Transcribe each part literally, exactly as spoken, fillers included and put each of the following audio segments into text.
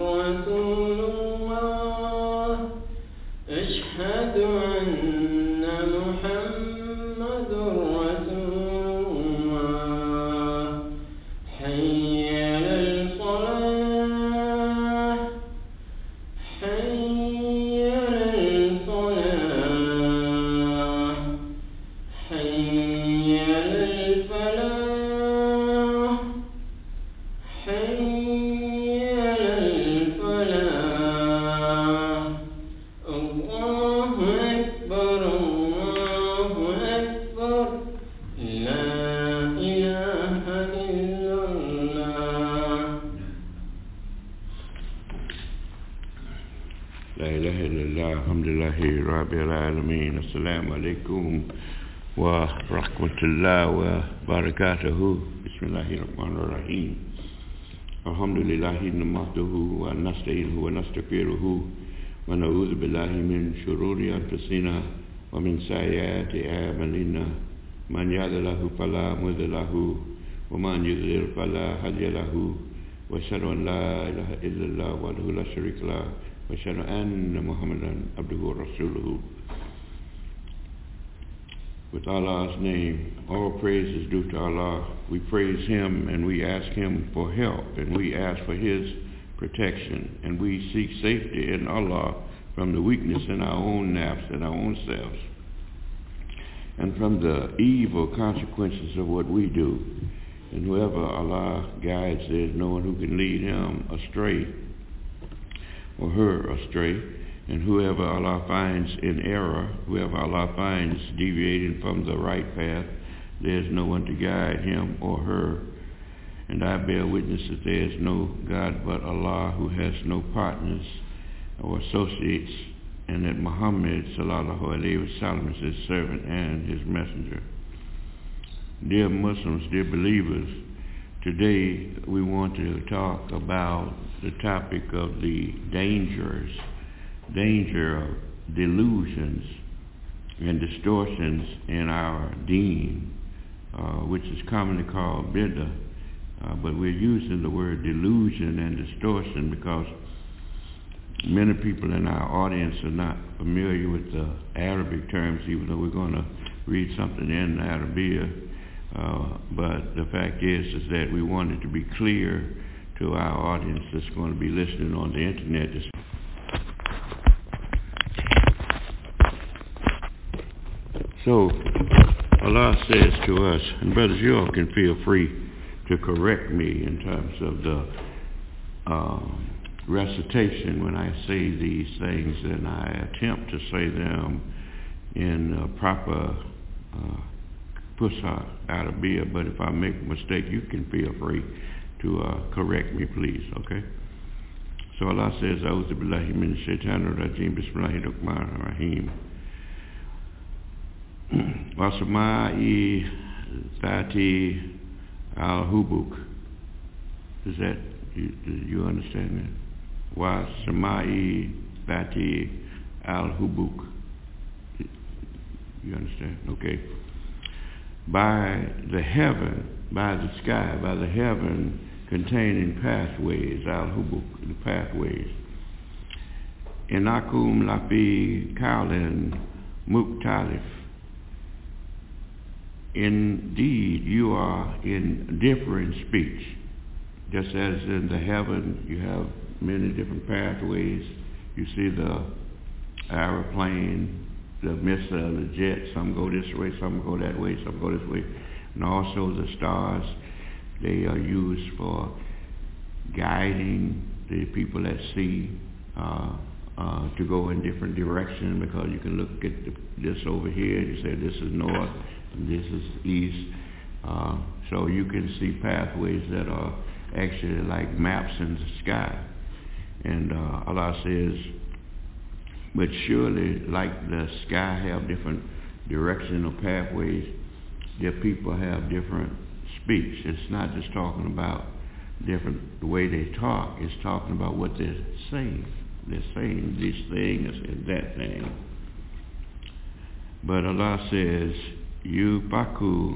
رسول الله أشهد أن محمد رسول الله حي على الصلاة حي على الصلاة حي على الفلاح حي على الفلاح الله أكبر الله أكبر لا إله إلا الله لا إله إلا الله الحمد لله رب العالمين السلام عليكم ورحمة الله وبركاته بسم الله الرحمن الرحيم الحمد لله نحمده ونستعينه ونستغفره ونعوذ بالله من شرور أنفسنا ومن سيئات أعمالنا من يهد الله فلا مضل له ومن يضلل فلا هادي له وأشهد أن لا إله إلا الله وحده لا شريك له وأشهد أن محمدا عبده ورسوله. With Allah's name, all praise is due to Allah. We praise Him and we ask Him for help and we ask for His protection and we seek safety in Allah from the weakness in our own nafs and our own selves and from the evil consequences of what we do. And whoever Allah guides, there's no one who can lead him astray or her astray. And whoever Allah finds in error, whoever Allah finds deviating from the right path, there's no one to guide him or her. And I bear witness that there is no God but Allah, who has no partners or associates, and that Muhammad sallallahu alaihi wasallam is his servant and his messenger. Dear Muslims, dear believers, today we want to talk about the topic of the dangers danger of delusions and distortions in our deen, uh, which is commonly called bid'ah, uh, but we're using the word delusion and distortion because many people in our audience are not familiar with the Arabic terms, even though we're going to read something in Arabic. Uh, but the fact is, is that we want it to be clear to our audience that's going to be listening on the internet. So, Allah says to us, and brothers, you all can feel free to correct me in terms of the uh, recitation when I say these things, and I attempt to say them in uh, proper uh, Fusha Arabiya, but if I make a mistake, you can feel free to uh, correct me, please, okay? So Allah says, A'udhu billahi min shaitanir rajim, bismillahir rahmanir rahim. Wasama'i Thati al-Hubuk. Does that, you, do you understand that? Wasama'i Thati al-Hubuk. You understand? Okay. By the heaven, by the sky, by the heaven containing pathways, al-Hubuk, the pathways. Inakum lafi kaulin muktalif. Indeed, you are in different speech. Just as in the heaven, you have many different pathways. You see the aeroplane, the missile, the jet. Some go this way, some go that way, some go this way. And also the stars, they are used for guiding the people at sea uh, uh, to go in different directions, because you can look at the, this over here, you say this is north, this is east, uh, so you can see pathways that are actually like maps in the sky. And uh, Allah says, but surely like the sky have different directional pathways, their people have different speech. It's not just talking about different the way they talk, it's talking about what they're saying. They're saying this thing and that thing. But Allah says, Yubaku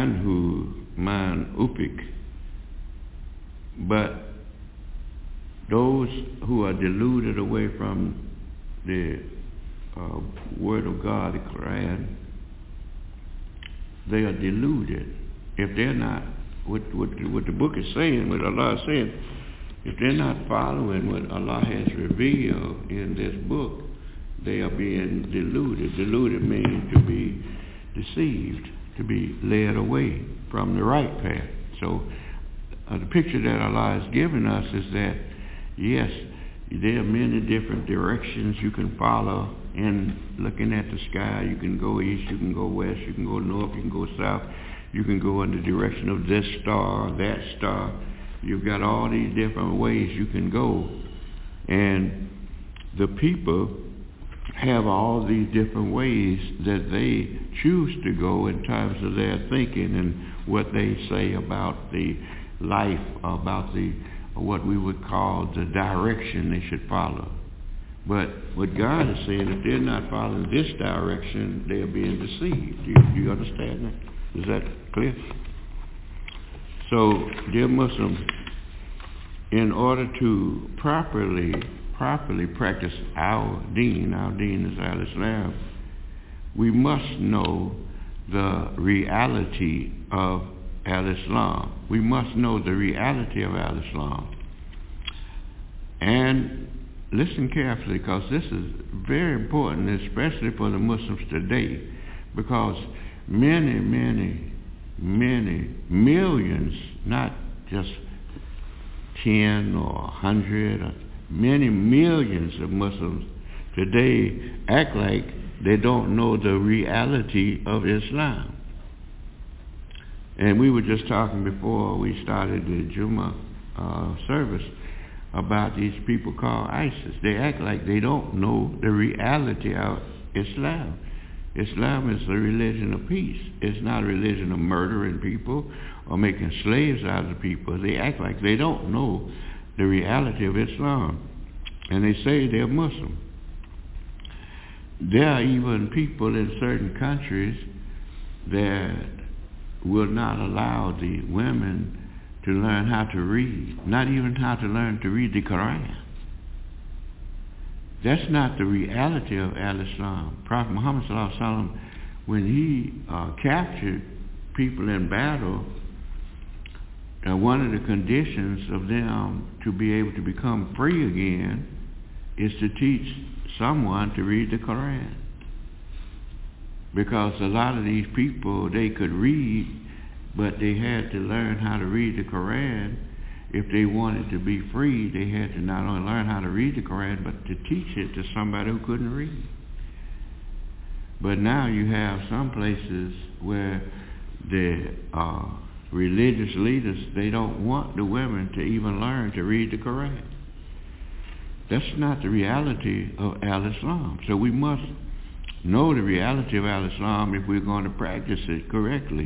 anhu man upik. But those who are deluded away from the uh, Word of God, the Quran, they are deluded. If they're not, what, what, what the book is saying, what Allah is saying, if they're not following what Allah has revealed in this book, they are being deluded. Deluded means to be deceived, to be led away from the right path. So uh, the picture that Allah has given us is that, yes, there are many different directions you can follow in looking at the sky. You can go east, you can go west, you can go north, you can go south, you can go in the direction of this star, that star. You've got all these different ways you can go. And the people have all these different ways that they choose to go in terms of their thinking and what they say about the life, about the what we would call the direction they should follow. But what God is saying, if they're not following this direction, they're being deceived. Do you, do you understand that? Is that clear? So, dear Muslims, in order to properly, properly practice our deen, our deen is al-Islam, we must know the reality of al-Islam. We must know the reality of al-Islam. And listen carefully, because this is very important, especially for the Muslims today, because many, many, many millions, not just ten or a hundred, or many millions of Muslims today act like they don't know the reality of Islam. And we were just talking before we started the Jummah uh, service about these people called ISIS. They act like they don't know the reality of Islam. Islam is a religion of peace. It's not a religion of murdering people or making slaves out of people. They act like they don't know the reality of Islam. And they say they're Muslim. There are even people in certain countries that will not allow the women to learn how to read, not even how to learn to read the Quran. That's not the reality of al-Islam. Prophet Muhammad sallallahu alaihi wasallam, when he uh, captured people in battle, uh, one of the conditions of them to be able to become free again is to teach someone to read the Quran. Because a lot of these people, they could read, but they had to learn how to read the Quran. If they wanted to be free, they had to not only learn how to read the Quran, but to teach it to somebody who couldn't read. But now you have some places where the uh, religious leaders, they don't want the women to even learn to read the Quran. That's not the reality of al-Islam. So we must know the reality of al-Islam if we're going to practice it correctly.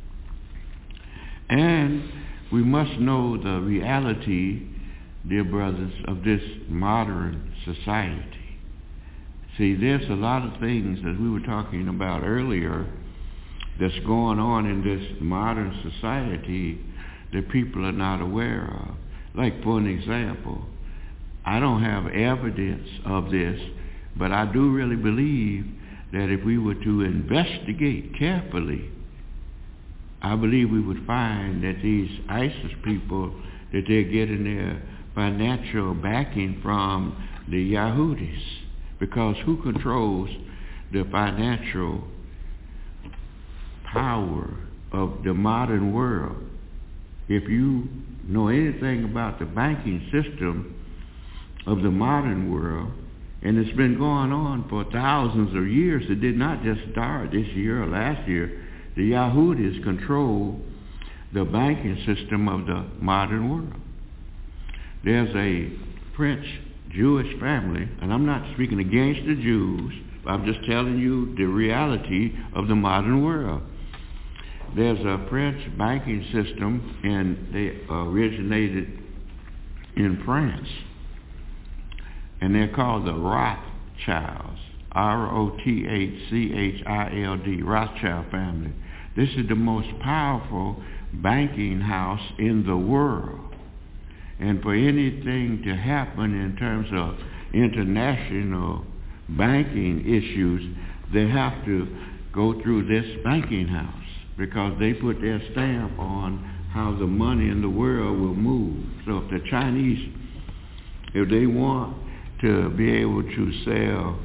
And we must know the reality, dear brothers, of this modern society. See, there's a lot of things that we were talking about earlier that's going on in this modern society that people are not aware of. Like, for an example, I don't have evidence of this, but I do really believe that if we were to investigate carefully, I believe we would find that these ISIS people, that they're getting their financial backing from the Yahudis. Because who controls the financial power of the modern world? If you know anything about the banking system of the modern world, and it's been going on for thousands of years, it did not just start this year or last year. The Yahudis control the banking system of the modern world. There's a French Jewish family, and I'm not speaking against the Jews, I'm just telling you the reality of the modern world. There's a French banking system, and they originated in France. And they're called the Rothschilds, R O T H C H I L D, Rothschild family. This is the most powerful banking house in the world. And for anything to happen in terms of international banking issues, they have to go through this banking house because they put their stamp on how the money in the world will move. So if the Chinese, if they want to be able to sell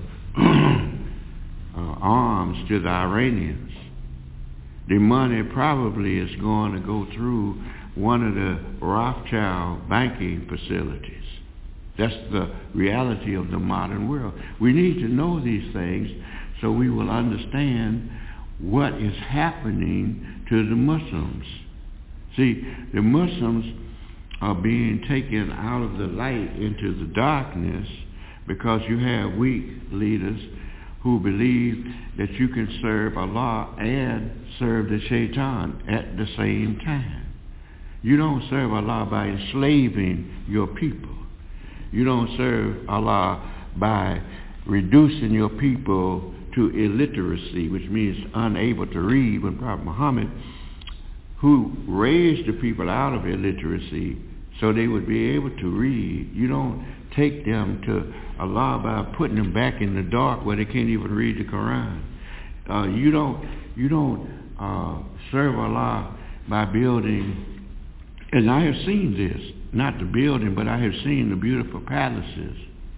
uh, arms to the Iranians, the money probably is going to go through one of the Rothschild banking facilities. That's the reality of the modern world. We need to know these things so we will understand what is happening to the Muslims. See, the Muslims are being taken out of the light into the darkness because you have weak leaders who believe that you can serve Allah and serve the shaitan at the same time. You don't serve Allah by enslaving your people. You don't serve Allah by reducing your people to illiteracy, which means unable to read, when Prophet Muhammad, who raised the people out of illiteracy so they would be able to read. You don't take them to Allah by putting them back in the dark where they can't even read the Quran. Uh, you don't you don't uh, serve Allah by building, and I have seen this, not the building, but I have seen the beautiful palaces,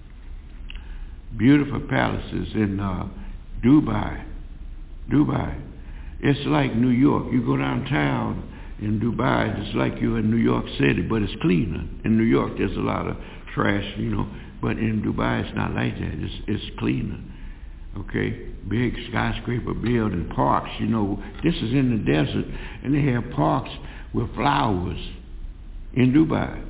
beautiful palaces in uh, Dubai, Dubai. It's like New York. You go downtown in Dubai, it's like you're in New York City, but it's cleaner. In New York, there's a lot of trash, you know, but in Dubai, it's not like that. It's, it's cleaner, okay? Big skyscraper building, parks, you know. This is in the desert, and they have parks with flowers in Dubai.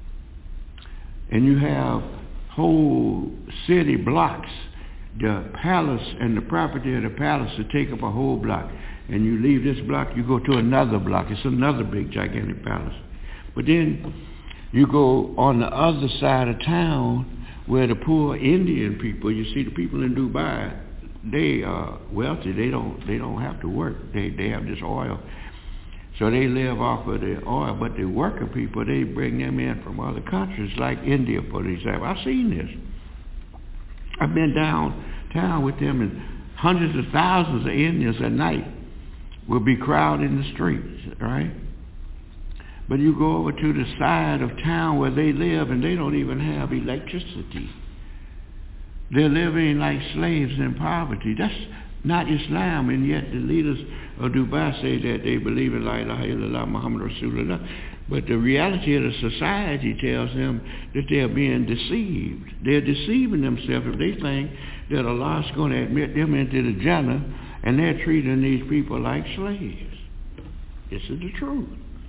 And you have whole city blocks. The palace and the property of the palace will take up a whole block. And you leave this block, you go to another block. It's another big, gigantic palace. But then you go on the other side of town where the poor Indian people, you see the people in Dubai, they are wealthy. They don't they don't have to work. They they have this oil. So they live off of the oil. But the worker people, they bring them in from other countries like India, for example. I've seen this. I've been downtown with them, and hundreds of thousands of Indians at night will be crowding the streets, right? But you go over to the side of town where they live, and they don't even have electricity. They're living like slaves in poverty. That's not Islam, and yet the leaders of Dubai say that they believe in La ilaha illallah Muhammad Rasulullah. But the reality of the society tells them that they're being deceived. They're deceiving themselves if they think that Allah is going to admit them into the Jannah, and they're treating these people like slaves. This is the truth.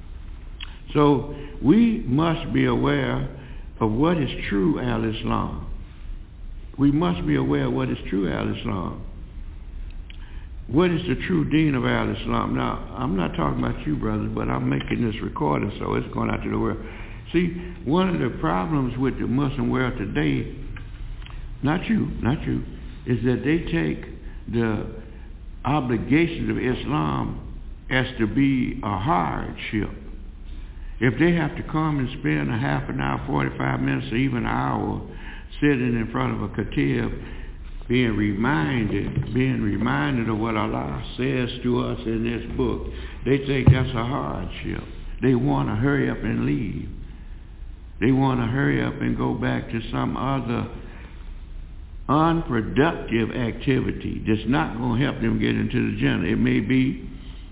So we must be aware of what is true al-Islam. We must be aware of what is true al-Islam. What is the true deen of al-Islam? Now, I'm not talking about you, brothers, but I'm making this recording, so it's going out to the world. See, one of the problems with the Muslim world today, not you, not you, is that they take the obligations of Islam as to be a hardship. If they have to come and spend a half an hour, forty-five minutes, or even an hour sitting in front of a khatib, being reminded, being reminded of what Allah says to us in this book, they think that's a hardship. They want to hurry up and leave. They want to hurry up and go back to some other unproductive activity that's not going to help them get into the Jannah. It may be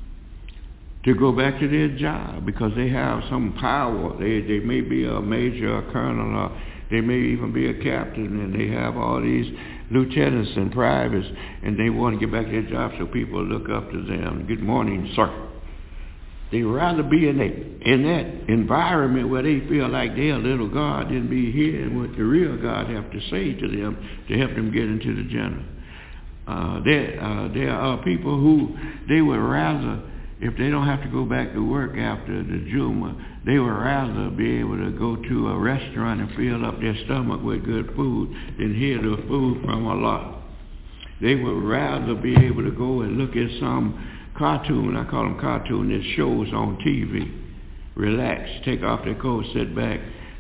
to go back to their job because they have some power. They, they may be a major, a colonel, or they may even be a captain, and they have all these lieutenants and privates, and they want to get back to their job so people look up to them. Good morning, sir. They'd rather be in that, in that environment where they feel like they're a little God than be hearing what the real God have to say to them to help them get into the Jannah. Uh, there, uh, there are people who, they would rather, if they don't have to go back to work after the Jumu'ah, they would rather be able to go to a restaurant and fill up their stomach with good food than hear the food from Allah. They would rather be able to go and look at some cartoon, I call them cartoon, that shows on T V. Relax, take off their coat, sit back,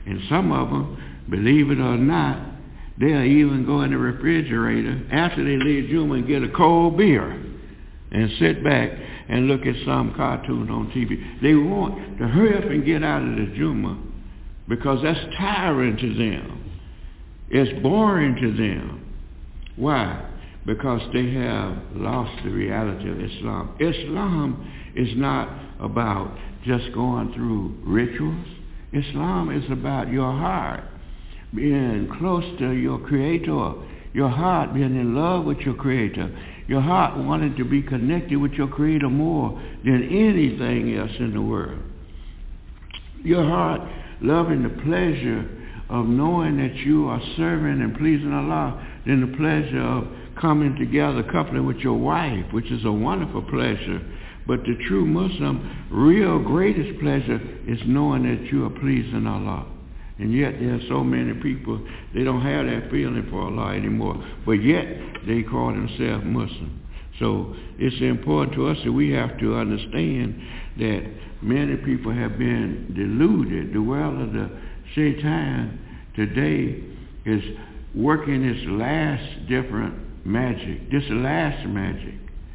And some of them, believe it or not, they'll even go in the refrigerator after they leave Juma and get a cold beer and sit back and look at some cartoon on T V. They want to hurry up and get out of the Juma because that's tiring to them. It's boring to them. Why? Because they have lost the reality of Islam. Islam is not about just going through rituals. Islam is about your heart being close to your Creator, your heart being in love with your Creator, your heart wanting to be connected with your Creator more than anything else in the world. Your heart loving the pleasure of knowing that you are serving and pleasing Allah than the pleasure of coming together, coupling with your wife, which is a wonderful pleasure. But the true Muslim, real greatest pleasure is knowing that you are pleasing Allah. And yet there are so many people, they don't have that feeling for Allah anymore. But yet they call themselves Muslim. So it's important to us that we have to understand that many people have been deluded. The world of the Shaitan today is working its last different magic, this last magic,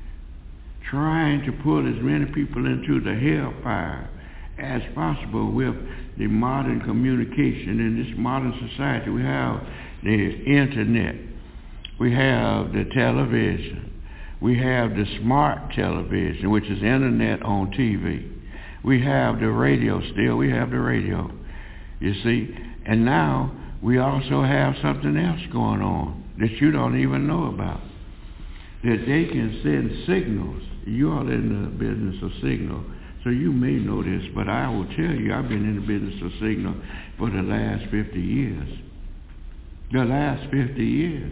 trying to pull as many people into the hellfire as possible with the modern communication. In this modern society, we have the internet, we have the television, we have the smart television, which is internet on T V. We have the radio still, we have the radio, you see. And now we also have something else going on that you don't even know about, that they can send signals. You are in the business of signal, so you may know this, but I will tell you, I've been in the business of signal for the last fifty years. The last fifty years.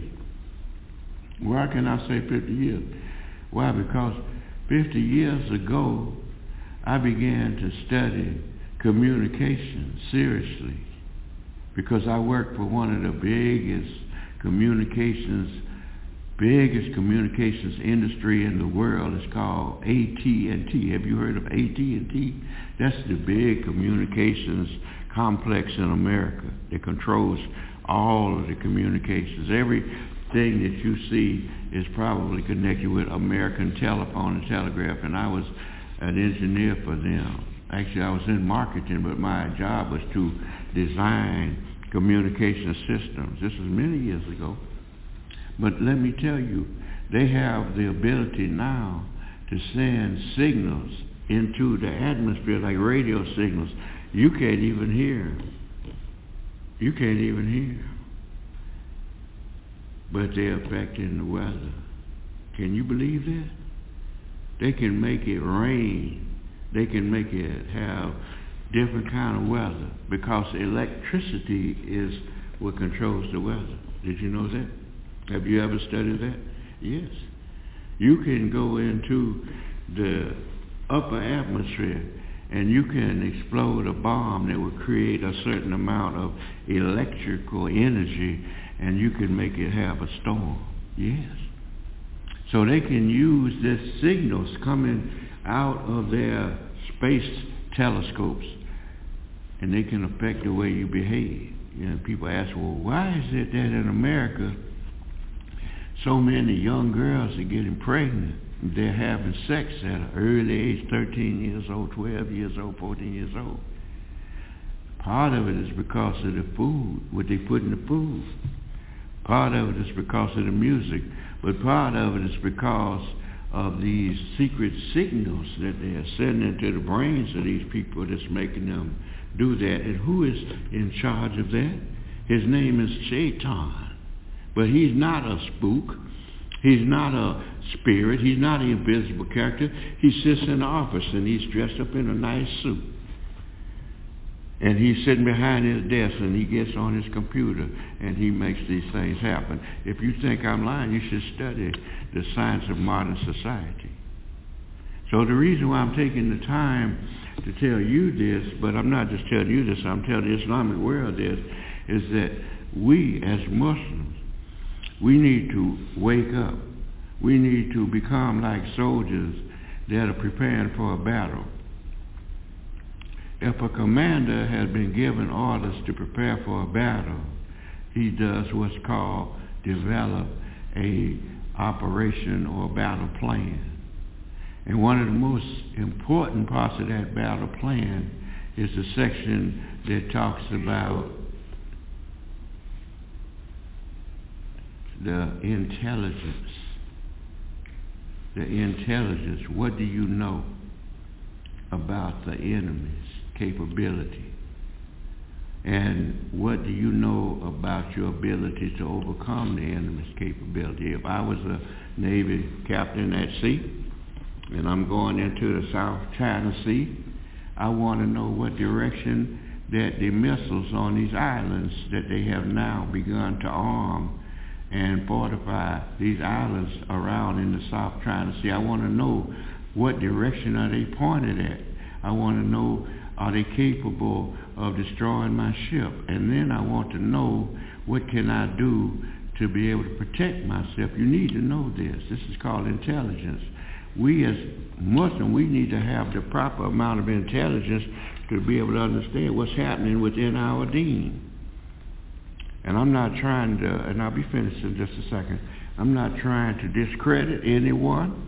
Why can I say fifty years? Why? Because fifty years ago, I began to study communication seriously, because I worked for one of the biggest communications biggest communications industry in the world. Is called A T and T. Have you heard of A T and T? That's the big communications complex in America that controls all of the communications. Everything that you see is probably connected with American Telephone and Telegraph, and I was an engineer for them. Actually, I was in marketing, but my job was to design communication systems. This was many years ago. But let me tell you, they have the ability now to send signals into the atmosphere like radio signals. You can't even hear. You can't even hear. But they're affecting the weather. Can you believe that? They can make it rain. They can make it have different kind of weather because electricity is what controls the weather. Did you know that? Have you ever studied that? Yes. You can go into the upper atmosphere and you can explode a bomb that will create a certain amount of electrical energy, and you can make it have a storm. Yes. So they can use these signals coming out of their space telescopes, and they can affect the way you behave. You know, people ask, well, why is it that in America so many young girls are getting pregnant? They're having sex at an early age, thirteen years old, twelve years old, fourteen years old. Part of it is because of the food, what they put in the food. Part of it is because of the music. But part of it is because of these secret signals that they are sending to the brains of these people that's making them do that. And who is in charge of that? His name is Shaitan. But he's not a spook. He's not a spirit. He's not an invisible character. He sits in the office and he's dressed up in a nice suit. And he's sitting behind his desk and he gets on his computer and he makes these things happen. If you think I'm lying, you should study the science of modern society. So the reason why I'm taking the time to tell you this, but I'm not just telling you this, I'm telling the Islamic world this, is that we as Muslims, we need to wake up. We need to become like soldiers that are preparing for a battle. if a commander has been given orders to prepare for a battle, he does what's called develop a operation or battle plan. And one of the most important parts of that battle plan is the section that talks about the intelligence. The intelligence. What do you know about the enemy's capability? And what do you know about your ability to overcome the enemy's capability? If I was a Navy captain at sea, and I'm going into the South China Sea, I want to know what direction that the missiles on these islands that they have now begun to arm and fortify these islands around in the South China Sea. I want to know what direction are they pointed at. I want to know, are they capable of destroying my ship? And then I want to know, what can I do to be able to protect myself? You need to know this. This is called intelligence. We as Muslims, we need to have the proper amount of intelligence to be able to understand what's happening within our deen. And I'm not trying to, and I'll be finished in just a second, I'm not trying to discredit anyone.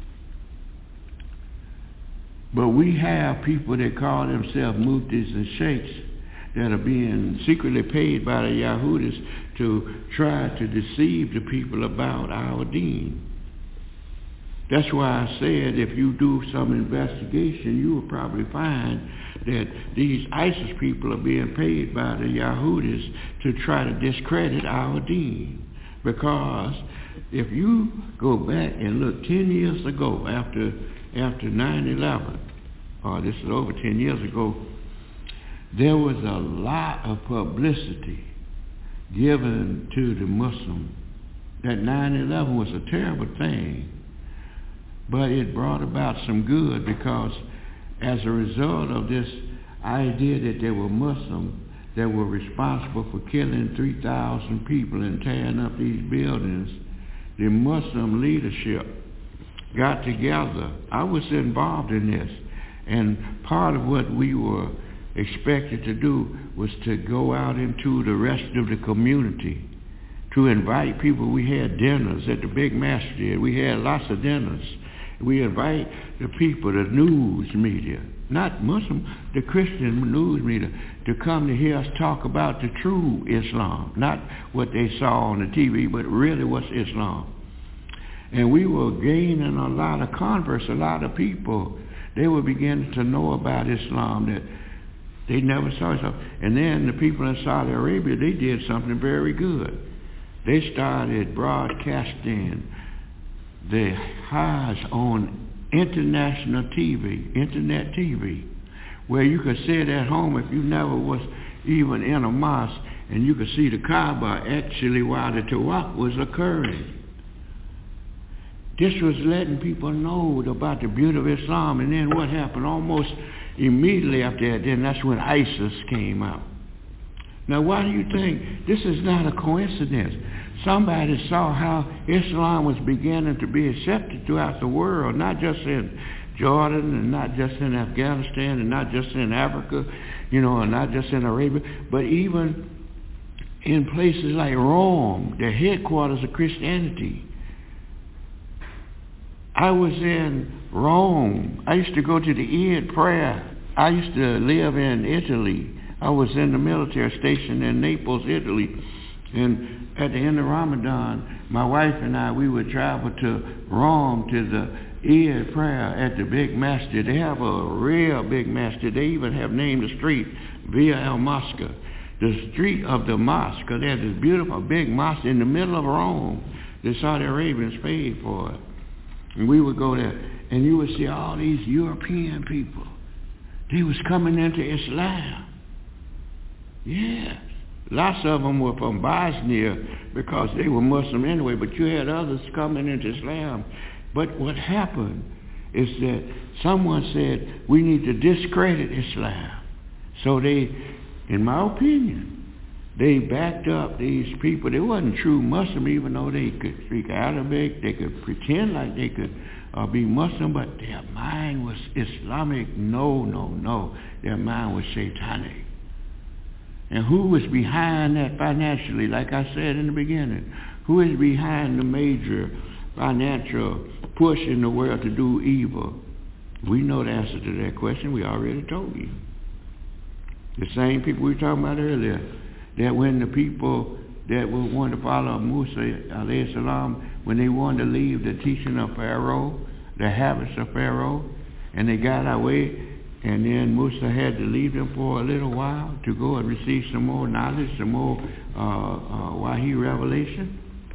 But we have people that call themselves muftis and sheikhs that are being secretly paid by the Yahudis to try to deceive the people about our deen. That's why I said if you do some investigation, you will probably find that these ISIS people are being paid by the Yahudis to try to discredit our deen. Because if you go back and look ten years ago, after after nine eleven, or this is over ten years ago, there was a lot of publicity given to the Muslim that nine eleven was a terrible thing. But it brought about some good, because as a result of this idea that there were Muslims that were responsible for killing three thousand people and tearing up these buildings, the Muslim leadership got together. I was involved in this, and part of what we were expected to do was to go out into the rest of the community, to invite people. We had dinners at the big masjid. We had lots of dinners. We invite the people, the news media, not Muslim, the Christian news media, to come to hear us talk about the true Islam, not what they saw on the T V, but really what's Islam. And we were gaining a lot of converts, a lot of people. They were beginning to know about Islam that they never saw it. And then the people in Saudi Arabia, they did something very good. They started broadcasting the Hajj on international T V, internet T V, where you could sit at home if you never was even in a mosque, and you could see the Kaaba actually while the Tawaf was occurring. This was letting people know about the beauty of Islam. And then what happened? Almost immediately after that, then that's when ISIS came out. Now, why do you think this is not a coincidence? Somebody saw how Islam was beginning to be accepted throughout the world, not just in Jordan, and not just in Afghanistan, and not just in Africa, you know, and not just in Arabia, but even in places like Rome, the headquarters of Christianity. I was in Rome. I used to go to the Eid prayer. I used to live in Italy. I was in the military station in Naples, Italy. And at the end of Ramadan, my wife and I, we would travel to Rome to the Eid prayer at the big masjid. They have a real big masjid. They even have named the street Via El Mosque, the street of the mosque. Because they have this beautiful big mosque in the middle of Rome. The Saudi Arabians paid for it. And we would go there, and you would see all these European people. They was coming into Islam. Yeah. Lots of them were from Bosnia because they were Muslim anyway, but you had others coming into Islam. But what happened is that someone said, we need to discredit Islam. So they, in my opinion, they backed up these people. They wasn't true Muslim, even though they could speak Arabic. They could pretend like they could uh, be Muslim, but their mind was Islamic. No, no, no. Their mind was satanic. And who was behind that financially? Like I said in the beginning, who is behind the major financial push in the world to do evil? We know the answer to that question. We already told you. The same people we were talking about earlier, that when the people that would want to follow Musa alayhi salam, when they wanted to leave the teaching of Pharaoh, the habits of Pharaoh, and they got away, and then Musa had to leave them for a little while to go and receive some more knowledge, some more uh, uh, Wahi revelation.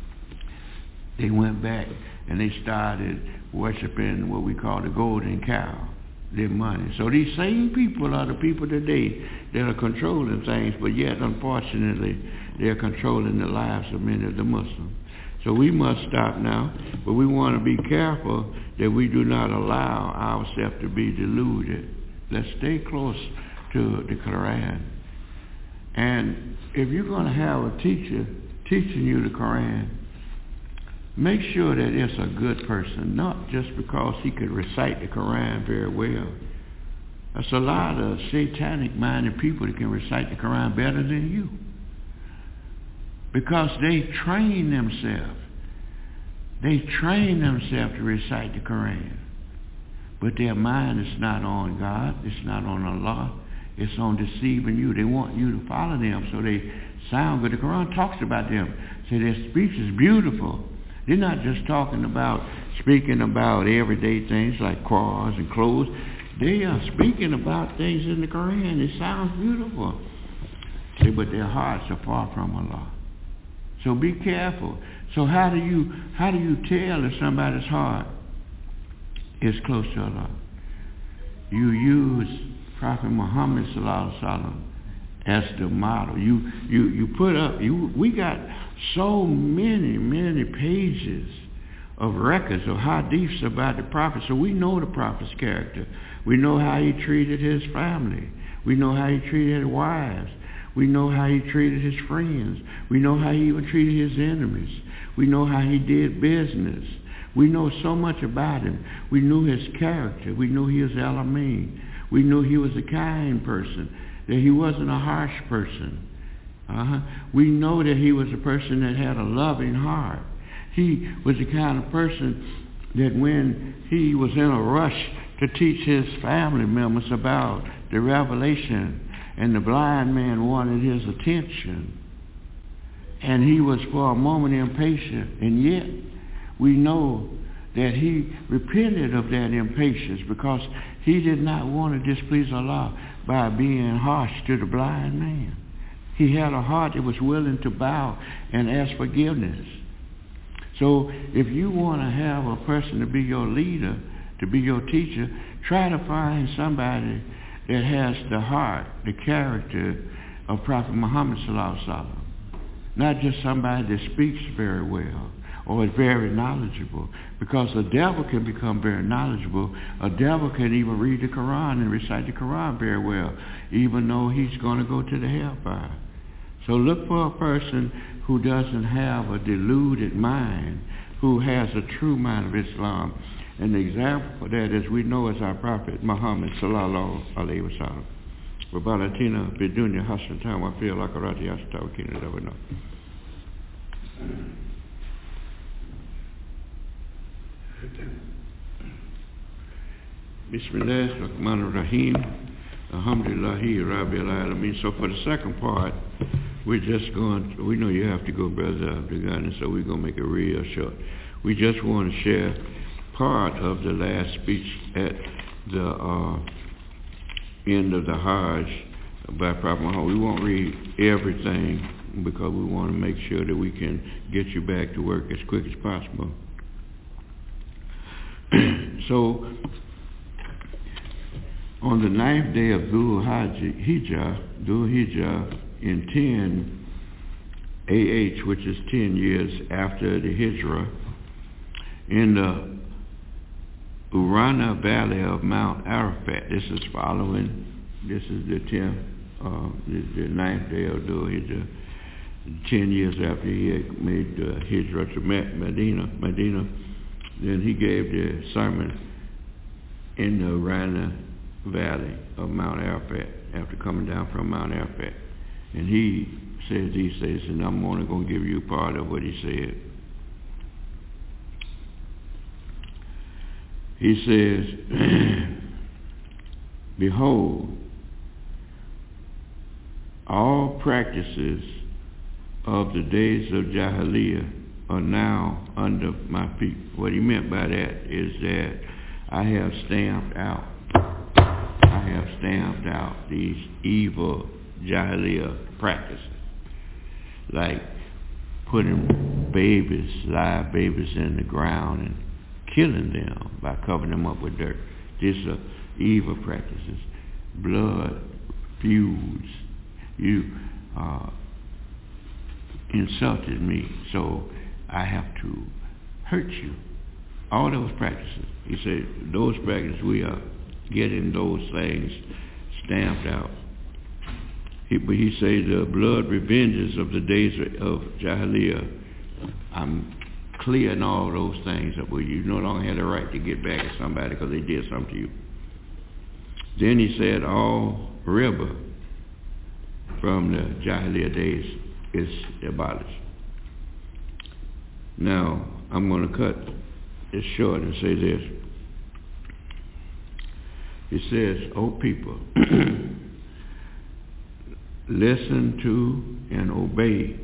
They went back and they started worshiping what we call the golden cow, their money. So these same people are the people today that are controlling things, but yet unfortunately they're controlling the lives of many of the Muslims. So we must stop now, but we want to be careful that we do not allow ourselves to be deluded. Let's stay close to the Quran. And if you're going to have a teacher teaching you the Quran, make sure that it's a good person, not just because he could recite the Quran very well. There's a lot of satanic-minded people that can recite the Quran better than you, because they train themselves. They train themselves to recite the Quran. But their mind is not on God. It's not on Allah. It's on deceiving you. They want you to follow them, so they sound good. The Quran talks about them. Say their speech is beautiful. They're not just talking about, speaking about everyday things like cars and clothes. They are speaking about things in the Quran. It sounds beautiful. See, but their hearts are far from Allah. So be careful. So how do you how do you tell if somebody's heart is close to Allah? You use Prophet Muhammad sallallahu alaihi wasallam as the model. You you you put up. You we got so many many pages of records of hadiths about the Prophet, so we know the Prophet's character. We know how he treated his family. We know how he treated his wives. We know how he treated his friends. We know how he even treated his enemies. We know how he did business. We know so much about him. We knew his character. We knew he was Al-Amin. We knew he was a kind person, that he wasn't a harsh person. Uh-huh. We know that he was a person that had a loving heart. He was the kind of person that when he was in a rush to teach his family members about the revelation, and the blind man wanted his attention, and he was for a moment impatient, and yet we know that he repented of that impatience because he did not want to displease Allah by being harsh to the blind man. He had a heart that was willing to bow and ask forgiveness. So if you want to have a person to be your leader, to be your teacher, try to find somebody that has the heart, the character of Prophet Muhammad sallallahu alaihi wasallam. Not just somebody that speaks very well or is very knowledgeable, because a devil can become very knowledgeable. A devil can even read the Quran and recite the Quran very well, even though he's going to go to the hellfire. So look for a person who doesn't have a deluded mind, who has a true mind of Islam. And the example for that, as we know, is our Prophet Muhammad sallallahu alaihi wasallam. Wabalatina bidunya hasatan wa fi al-akhirati hasanatan wa qina Bismillah ar-Rahman ar-Rahim. Alhamdulillahi Rabbil Alameen. So for the second part, we're just going, we know you have to go, Brother Abdul, so we're going to make it real short. We just want to share part of the last speech at the uh, end of the Hajj by Prophet Muhammad. We won't read everything because we want to make sure that we can get you back to work as quick as possible. So, on the ninth day of Dhul Hijjah, Dhul Hijjah in ten A H, which is ten years after the Hijrah, in the Urana Valley of Mount Arafat. This is following, this is the tenth, uh, the, the ninth day of Dhul Hijjah. ten years after he had made uh, Hijrah to Medina, Medina, then he gave the sermon in the Rana Valley of Mount Arafat after coming down from Mount Arafat. And he says these things, and I'm only going to give you part of what he said. He says, behold, all practices of the days of Jahiliyyah are now under my feet. What he meant by that is that I have stamped out, I have stamped out these evil Jahiliyyah practices, like putting babies, live babies in the ground and killing them by covering them up with dirt. These are evil practices. Blood feuds. You uh, insulted me, so I have to hurt you. All those practices. He said, those practices, we are getting those things stamped out. He, but he said, the blood revenges of the days of Jahiliyyah, I'm clearing all those things up where you no longer had the right to get back at somebody because they did something to you. Then he said, all riba from the Jahiliyyah days is abolished. Now, I'm going to cut it short and say this. It says, O people, listen to and obey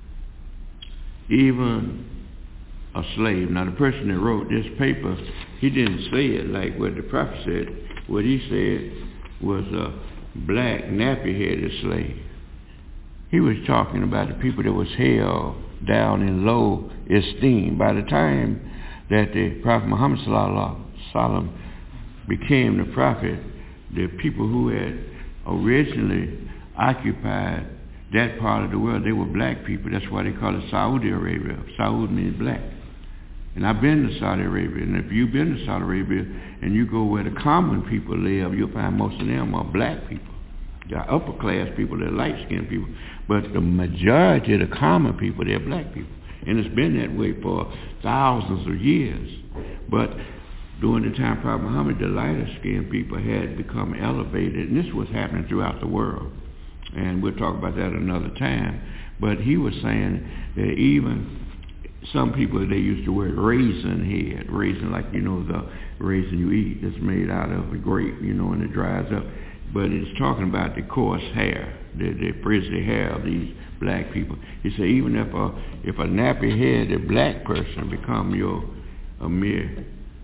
even a slave. Now, the person that wrote this paper, he didn't say it like what the prophet said. What he said was a black, nappy-headed slave. He was talking about the people that was held down in low esteem. By the time that the Prophet Muhammad sallallahu alaihi wasallam became the prophet, the people who had originally occupied that part of the world, they were black people. That's why they call it Saudi Arabia. Saud means black. And I've been to Saudi Arabia, and if you've been to Saudi Arabia and you go where the common people live, you'll find most of them are black people. They're upper class people, they're light-skinned people. But the majority of the common people, they're black people. And it's been that way for thousands of years. But during the time of Prophet Muhammad, the lighter-skinned people had become elevated, and this was happening throughout the world. And we'll talk about that another time. But he was saying that even some people, they used to wear raisin head. Raisin, like, you know, the raisin you eat that's made out of a grape, you know, and it dries up. But it's talking about the coarse hair, the, the frizzly hair of these black people. He said even if a, if a nappy-headed black person become your Amir,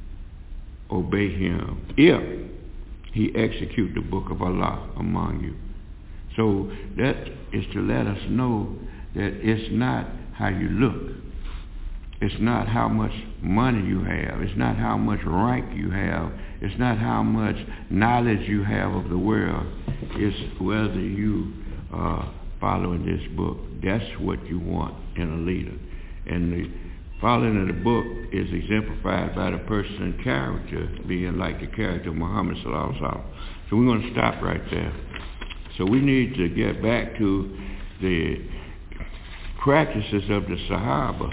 obey him if he execute the book of Allah among you. So that is to let us know that it's not how you look. It's not how much money you have. It's not how much rank you have. It's not how much knowledge you have of the world. It's whether you are following this book. That's what you want in a leader. And the following of the book is exemplified by the person's character being like the character of Muhammad sallallahu alaihi wasallam. So we're going to stop right there. So we need to get back to the practices of the Sahaba.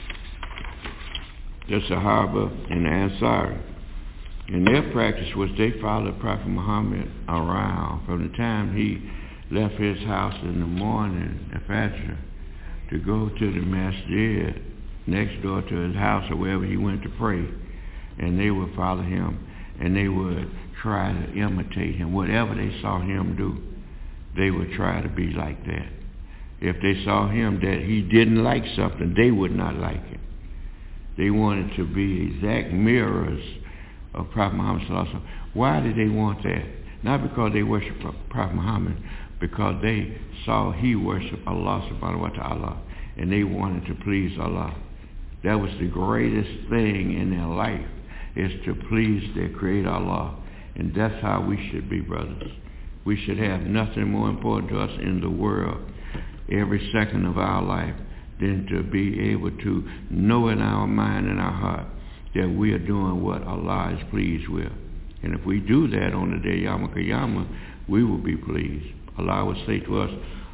The Sahaba and the Ansar. And their practice was they followed Prophet Muhammad around from the time he left his house in the morning, the Fajr, to go to the masjid next door to his house or wherever he went to pray. And they would follow him and they would try to imitate him. Whatever they saw him do, they would try to be like that. If they saw him that he didn't like something, they would not like it. They wanted to be exact mirrors of Prophet Muhammad sallallahu alaihi wasallam. Why did they want that? Not because they worshiped Prophet Muhammad, because they saw he worshiped Allah subhanahu wa ta'ala, and they wanted to please Allah. That was the greatest thing in their life, is to please their Creator Allah. And that's how we should be, brothers. We should have nothing more important to us in the world every second of our life than to be able to know in our mind and our heart that we are doing what Allah is pleased with. And if we do that on the day Yawm Al-Qiyamah, we will be pleased. Allah will say to us,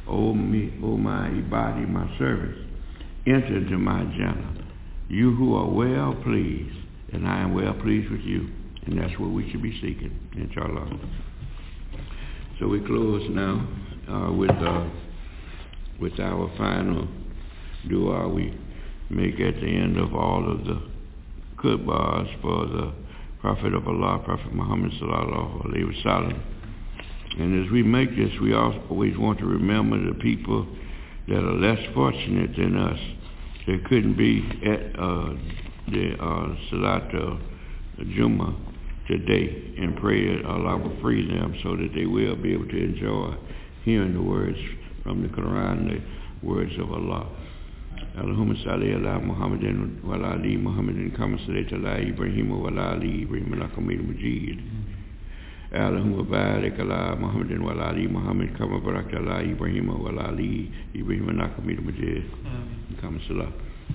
O me, O my body, my servants, enter into my Jannah. You who are well pleased, and I am well pleased with you. And that's what we should be seeking, inshallah. So we close now uh, with uh, with our final dua we make at the end of all of the khutbahs for the Prophet of Allah, Prophet Muhammad sallallahu alaihi wasallam. And as we make this, we always want to remember the people that are less fortunate than us, that couldn't be at uh, the uh, Salat al-Jummah today, and pray that Allah will free them so that they will be able to enjoy hearing the words from the Quran, the words of Allah. Allahumma salli ala Muhammadin wa ala ali Muhammadin kama sallaita ala Ibrahim wa ala ali Ibrahim innaka Hamidum Majid. Allahumma barik ala Muhammadin wa ala ali Muhammad kama barakta ala Ibrahim wa ala ali Ibrahim innaka Hamidum Majid. Kama salat.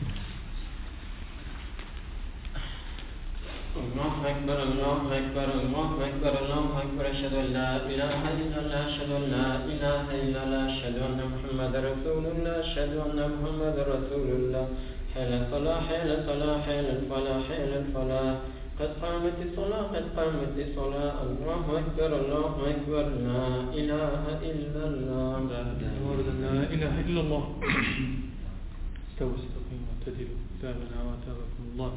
الله أكبر الله أكبر الله أكبر الله أكبر أشهد أن لا إله إلا الله أشهد أن لا إله إلا الله أشهد أن محمد رسول الله أشهد أن محمد رسول الله حي الصلاة حي الصلاة حي الفلاح حي الفلاح قد قامت الصلاة قد قامت الصلاة الله أكبر الله أكبر لا إله إلا الله لا إله إلا الله استووا استقيموا واعتدلوا تابنا وتابكم الله.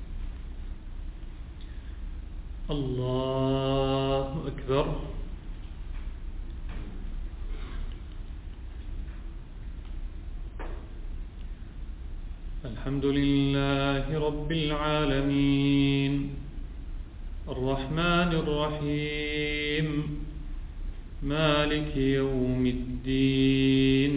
الله أكبر. الحمد لله رب العالمين الرحمن الرحيم مالك يوم الدين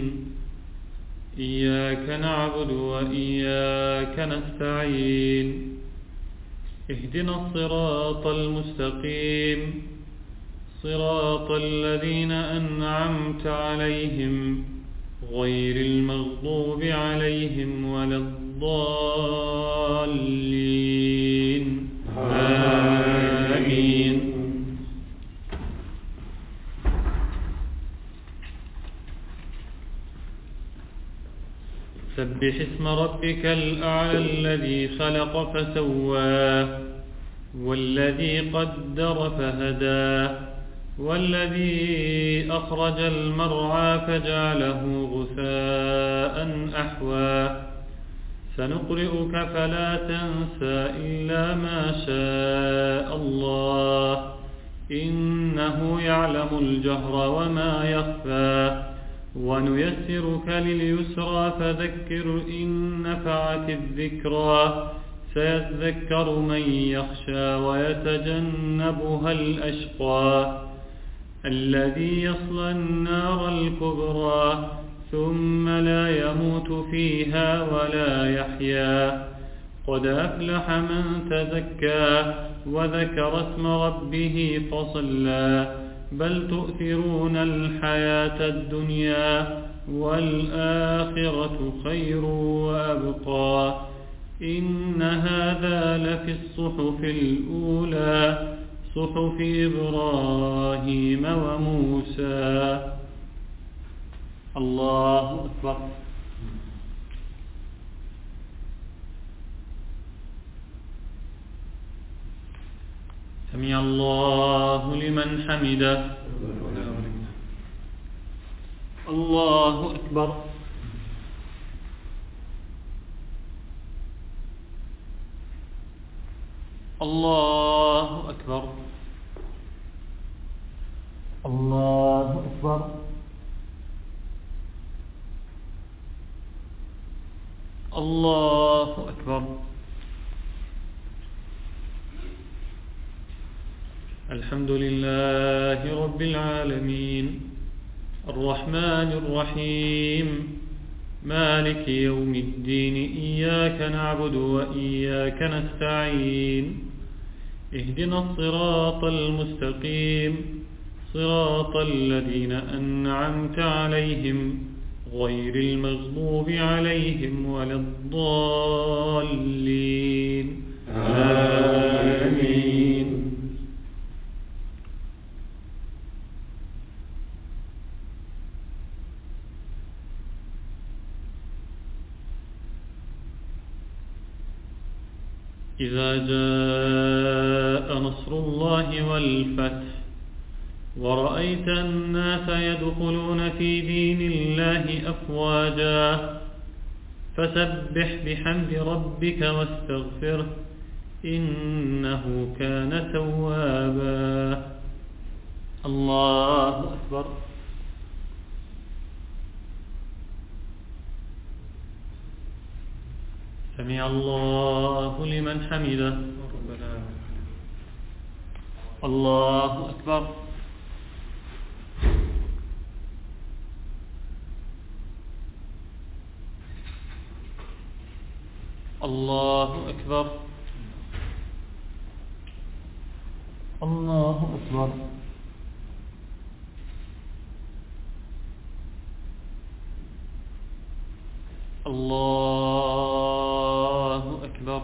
إياك نعبد وإياك نستعين اهدنا الصراط المستقيم صراط الذين أنعمت عليهم غير المغضوب عليهم ولا الضالين آمين. سبح اسم ربك الأعلى الذي خلق فسوى والذي قدر فهدى والذي أخرج المرعى فجعله غثاء أحوى سنقرئك فلا تنسى إلا ما شاء الله إنه يعلم الجهر وما يخفى ونيسرك لليسرى فذكر إن نفعت الذكرى سيذكر من يخشى ويتجنبها الأشقى الذي يصلى النار الكبرى ثم لا يموت فيها ولا يحيا قد أفلح من تزكى وذكر اسم ربه فصلى بل تؤثرون الحياة الدنيا والآخرة خير وأبقى إن هذا لفي الصحف الأولى صحف إبراهيم وموسى. الله أكبر. سمع الله لمن حمده. الله أكبر. الله أكبر. الله أكبر. الله أكبر. الحمد لله رب العالمين الرحمن الرحيم مالك يوم الدين إياك نعبد وإياك نستعين اهدنا الصراط المستقيم صراط الذين أنعمت عليهم غير المغضوب عليهم ولا الضالين آمين. إذا جاء نصر الله والفتح ورأيت الناس يدخلون في دين الله أفواجا فسبح بحمد ربك واستغفره إنه كان توابا. الله أكبر. سمع الله لمن حمده. الله أكبر. الله أكبر. الله أكبر. الله أكبر.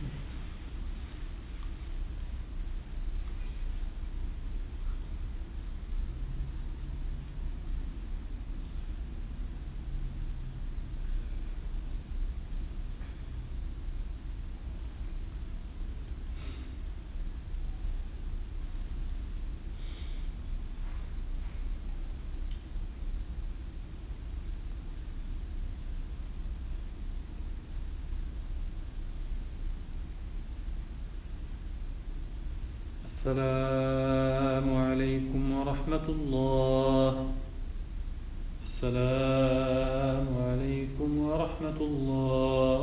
السلام عليكم ورحمة الله. السلام عليكم ورحمة الله.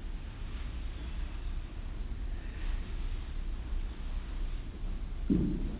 Thank you.